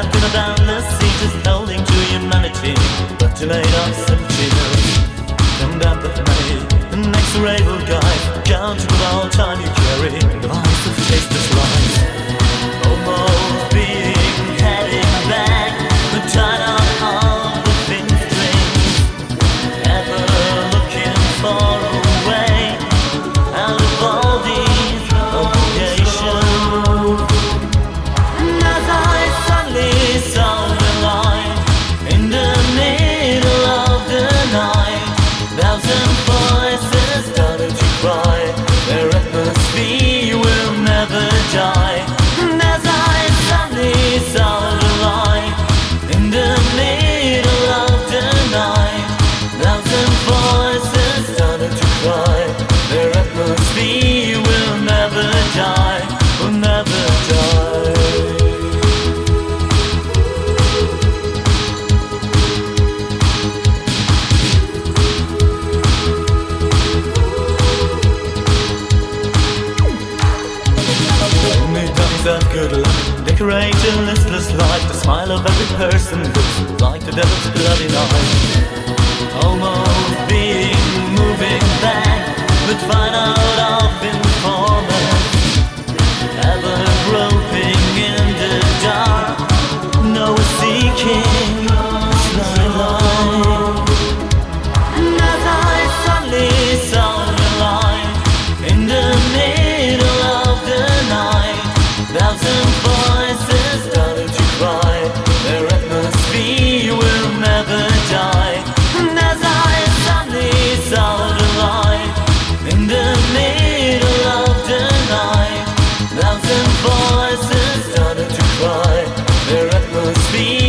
trapped in a boundless sea, just holding to humanity, but too made of emptiness. Condemned the night, the next ray will guide, counting with all time you carry, the vice of tasteless lies. Almost being heading back, the tide of the thin strings, ever looking far away, out of all these obligations. And as I suddenly saw the light in the middle of the night, thousand voices started to cry, their atmosphere will never die. And as I suddenly saw the light in the middle of the night, thousand voices started to cry, their atmosphere will never die, will never die. Of good luck, decorate a listless life. The smile of every person looks like the devil's bloody knife. Almost being moving back, but find out of informants, ever groping in the dark, no seeking this light. And as I suddenly saw the light in the middle of the night, thousand voices started to cry, their atmosphere will never die. And as I suddenly saw the light in the middle of the night, thousand voices started to cry, their atmosphere